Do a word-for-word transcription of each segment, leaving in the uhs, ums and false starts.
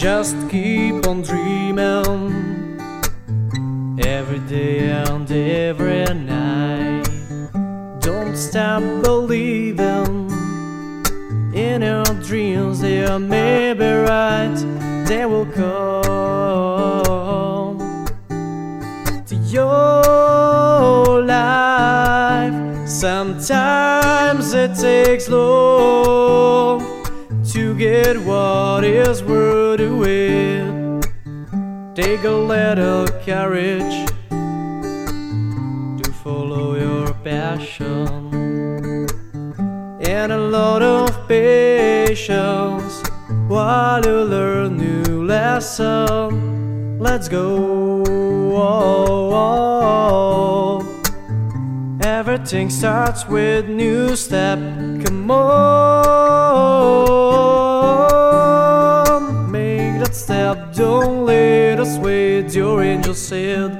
Just keep on dreaming every day and every night. Don't stop believing in your dreams. They may be right, they will come to your life. Sometimes it takes long to get what is worth it. Take a little courage to follow your passion, and a lot of patience while you learn new lesson. Let's go. Everything starts with new step. Come on, make that step. Don't let us wait. Your angel said,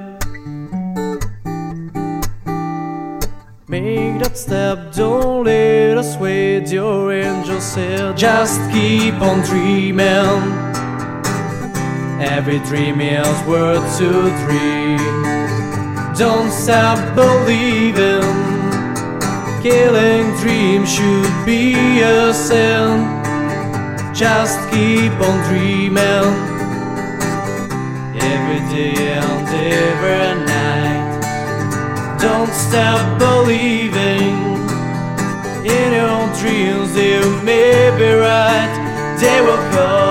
make that step. Don't let us wait. Your angel said, just keep on dreaming. Every dream is worth to dream. Don't stop believing. Killing dreams should be a sin. Just keep on dreaming every day and every night. Don't stop believing in your dreams. They may be right, they will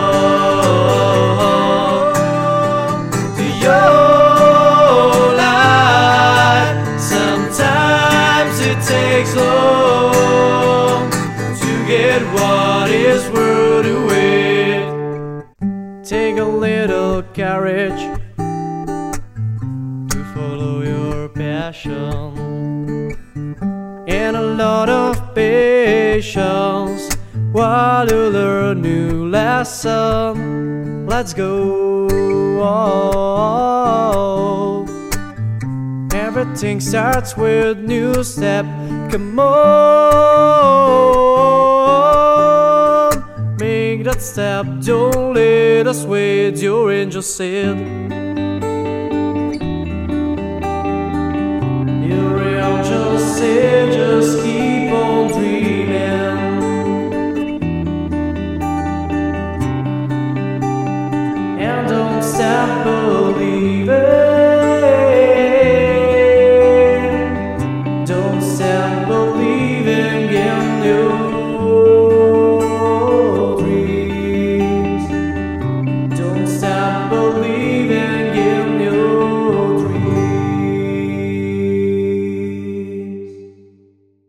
come to your life. Sometimes it takes long to get what is worth it. Take a little courage to follow your passion, and a lot of patience while you learn new lesson. Let's go. Everything starts with new step. Come on, make that step. Don't let us wait. Your angel said, your angel said, just keep